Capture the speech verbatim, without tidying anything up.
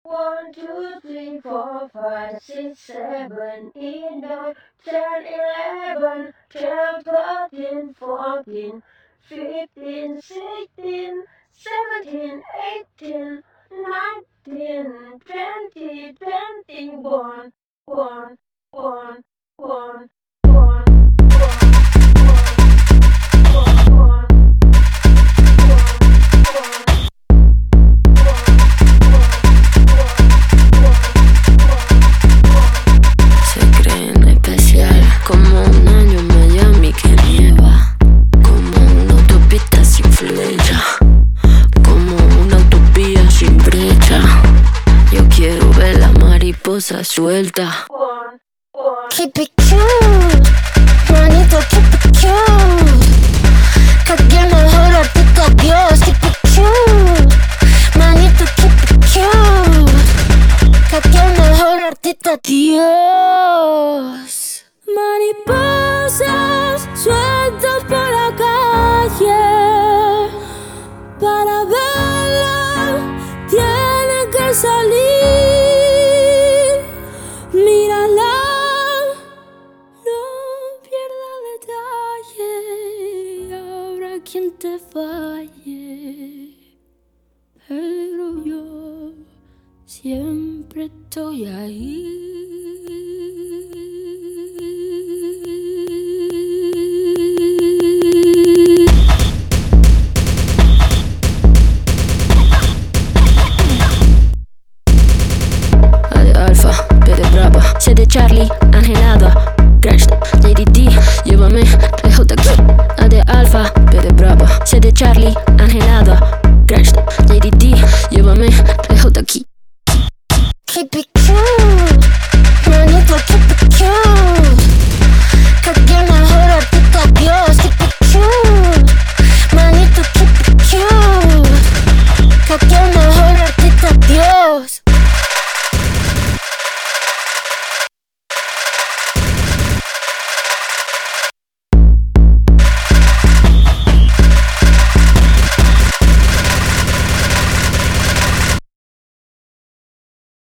One, two, three, four, five, six, seven, eight, nine, ten, eleven, twelve, thirteen, fourteen, fifteen, sixteen, seventeen, eighteen, nineteen, twenty, twenty-one, one, one, one, one, como un año en Miami que nieva, como una autopista sin flecha, como una utopía sin brecha. Yo quiero ver la mariposa suelta. Keep it cute, manito, keep it cute. Que el mejor artista Dios. Keep it cute, manito, keep it cute. Que el mejor artista Dios. Mariposas sueltas por la calle, para verla tiene que salir. Mírala, no pierda detalle, habrá quien te falle, pero yo siempre estoy ahí. C de Charlie, Angelada, Crash, J D T, llévame lejos de aquí. A de Alfa, B de Brava. C de Charlie, Angelada, Crash, J D T, llévame lejos de aquí. Keep it cool.